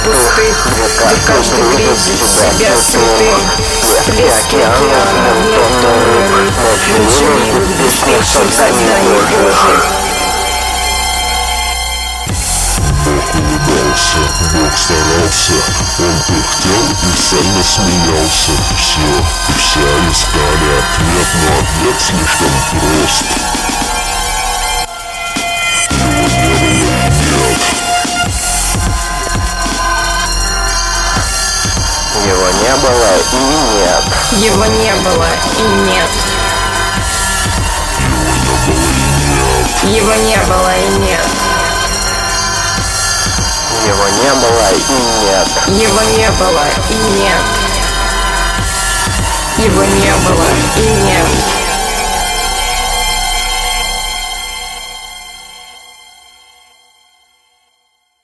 пустых, где каждый грезит себя святым. Всплески океана вновь тонут, вечеринок беспечных созданий Божьих. Бог улыбался, Бог старался, Он пыхтел и сильно смеялся. Все и вся искали ответ, но ответ слишком прост. Его не было и нет. Его не было и нет. Его не было и нет. Его не было и нет. Его не было и нет. Его не было и нет.